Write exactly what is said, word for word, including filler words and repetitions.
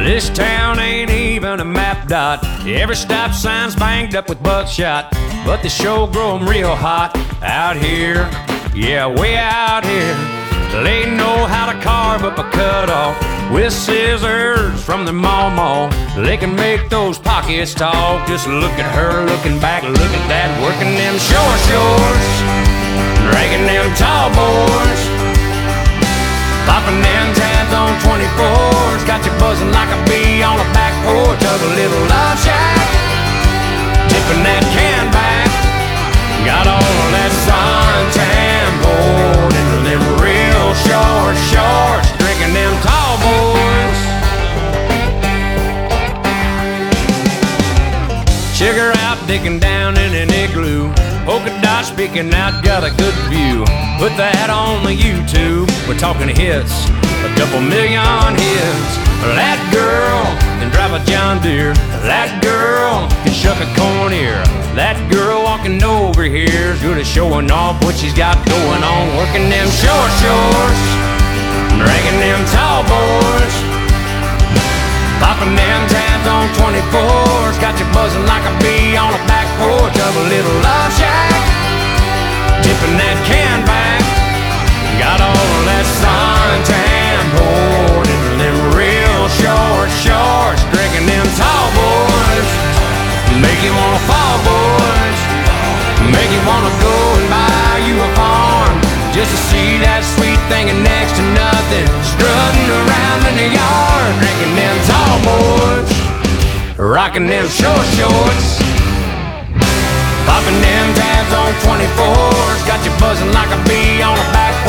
This town ain't even a map dot. Every stop sign's banged up with buckshot. But the show growing real hot out here. Yeah, way out here. They know how to carve up a cutoff with scissors from the mall. They can make those pockets talk. Just look at her looking back, look at that, working them short shorts, dragging them tall boys, popping them tabs on twenty-fours. Got you buzzing like a bee on a back porch of a little love shack, tipping that can back. Got all of that suntan poured into them real short shorts, drinking them tall boys. Check her out digging down in an igloo. Polka dots speaking out, got a good view. Put that on the YouTube. We're talking hits, a couple million hits. That girl can drive a John Deere. That girl can shuck a corn ear. That girl walking over here is good at showing off what she's got going on. Working them short shorts, dragging them tall boys, popping them tabs on twenty-fours. Got you buzzing like a bee on a back porch of a little love shack, tipping that can back. Got all of that suntan poured into them real short shorts, drinking them tall boys. Make you wanna fall, boys. Make you wanna go and buy you a farm just to see that sweet thing and next to nothing strutting around in the yard, drinking them tall boys, rocking them short shorts, popping them tabs on twenty-fours. Got you buzzing like a bee on a back